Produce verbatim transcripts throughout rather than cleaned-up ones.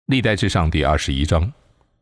历代志上第二十一章。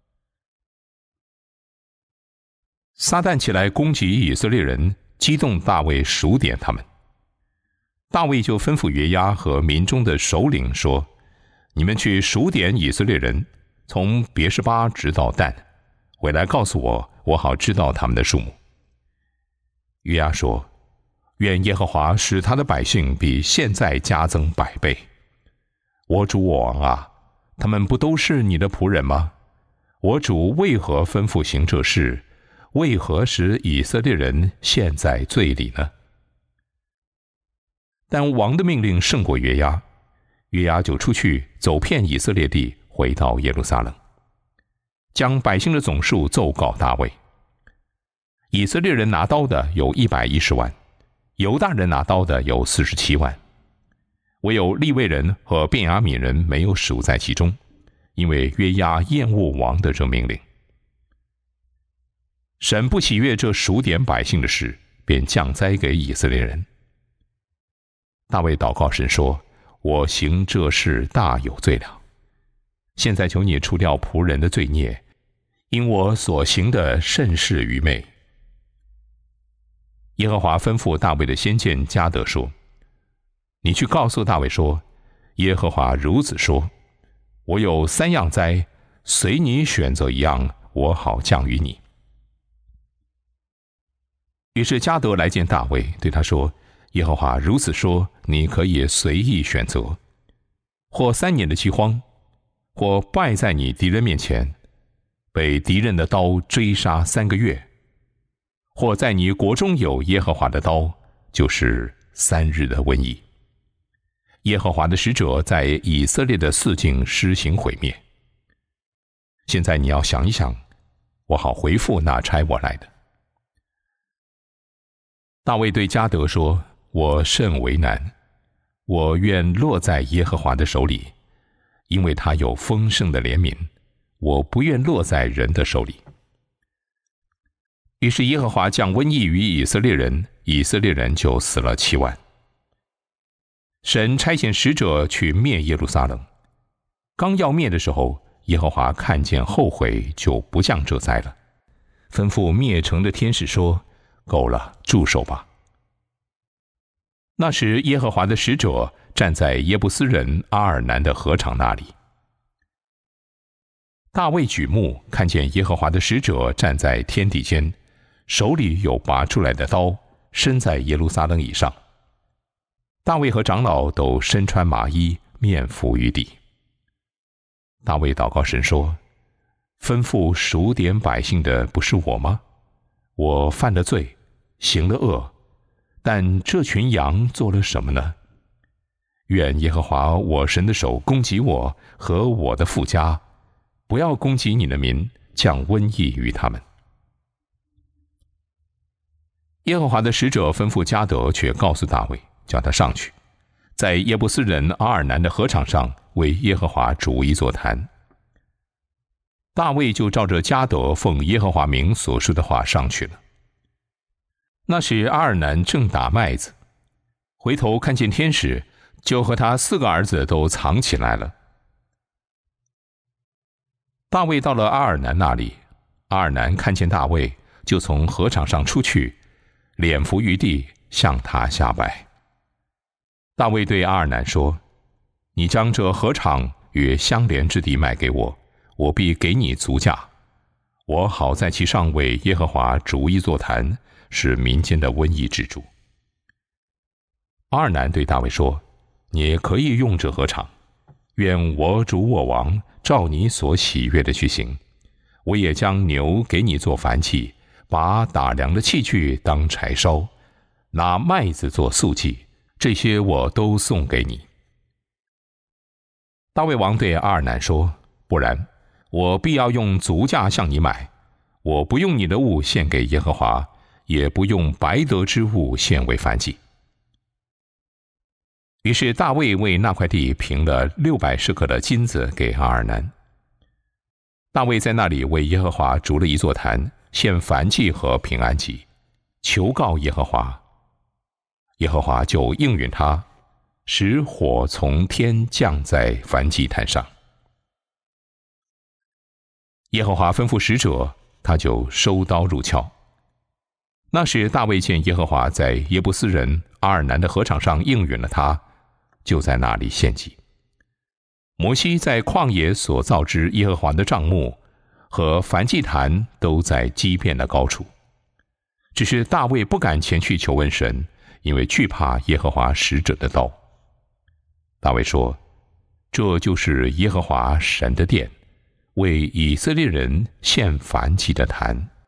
撒旦起来攻击以色列人，激动大卫数点他们。大卫就吩咐约押和民中的首领说：“你们去数点以色列人，从别是巴直到但，回来告诉我，我好知道他们的数目。”约押说：“愿耶和华使他的百姓比现在加增百倍。我主我王啊，他们不都是你的仆人吗？我主为何吩咐行这事？为何使以色列人陷在罪里呢？”但王的命令胜过约押，约押就出去走遍以色列地，回到耶路撒冷，将百姓的总数奏告大卫。以色列人拿刀的有一百一十万，犹大人拿刀的有四十七万，唯有利未人和便雅悯人没有属在其中，因为约押厌恶王的这命令。神不喜悦这数点百姓的事，便降灾给以色列人。大卫祷告神说：“我行这事大有罪了，现在求你除掉仆人的罪孽，因我所行的甚是愚昧。”耶和华吩咐大卫的先见迦得说：“你去告诉大卫说，耶和华如此说：我有三样灾，随你选择一样，我好降于你。”于是迦得来见大卫，对他说：“耶和华如此说，你可以随意选择，或三年的饥荒，或败在你敌人面前，被敌人的刀追杀三个月，或在你国中有耶和华的刀，就是三日的瘟疫。耶和华的使者在以色列的四境施行毁灭。现在你要想一想，我好回复那差我来的。”大卫对迦得说：“我甚为难，我愿落在耶和华的手里，因为他有丰盛的怜悯，我不愿落在人的手里。”于是耶和华降瘟疫于以色列人，以色列人就死了七万。神差遣使者去灭耶路撒冷，刚要灭的时候，耶和华看见后悔，就不降这灾了，吩咐灭城的天使说：“够了，住手吧。”那时耶和华的使者站在耶布斯人阿尔南的禾场那里。大卫举目看见耶和华的使者站在天地间，手里有拔出来的刀，身在耶路撒冷以上。大卫和长老都身穿麻衣，面伏于地。大卫祷告神说：“吩咐数点百姓的不是我吗？我犯了罪，行了恶，但这群羊做了什么呢？愿耶和华我神的手攻击我和我的父家，不要攻击你的民，降瘟疫于他们。”耶和华的使者吩咐迦得，却告诉大卫，叫他上去，在耶布斯人阿尔南的禾场上为耶和华筑一座坛。大卫就照着迦得奉耶和华名所说的话上去了。那时阿尔南正打麦子，回头看见天使，就和他四个儿子都藏起来了。大卫到了阿尔南那里，阿尔南看见大卫，就从禾场上出去，脸伏于地，向他下拜。大卫对阿尔南说：“你将这禾场与相连之地卖给我，我必给你足价，我好在其上为耶和华筑一座坛，使民间的瘟疫止住。”阿尔南对大卫说：“你可以用这禾场，愿我主我王照你所喜悦的去行。我也将牛给你做燔祭，把打粮的器具当柴烧，拿麦子做素祭，这些我都送给你。”大卫王对阿尔南说：“不然，我必要用足价向你买，我不用你的物献给耶和华，也不用白得之物献为燔祭。”于是大卫为那块地平了六百舍客的金子给阿尔南。大卫在那里为耶和华筑了一座坛，献燔祭和平安祭，求告耶和华。耶和华就应允他，使火从天降在燔祭坛上。 耶和华吩咐使者，他就收刀入鞘。那时大卫见耶和华在耶布斯人阿尔南的禾场上应允了他，就在那里献祭。摩西在旷野所造之耶和华的帐幕和燔祭坛都在基遍的高处，只是大卫不敢前去求问神，因为惧怕耶和华使者的刀。大卫说：这就是耶和华神的殿，为以色列人献燔祭的坛。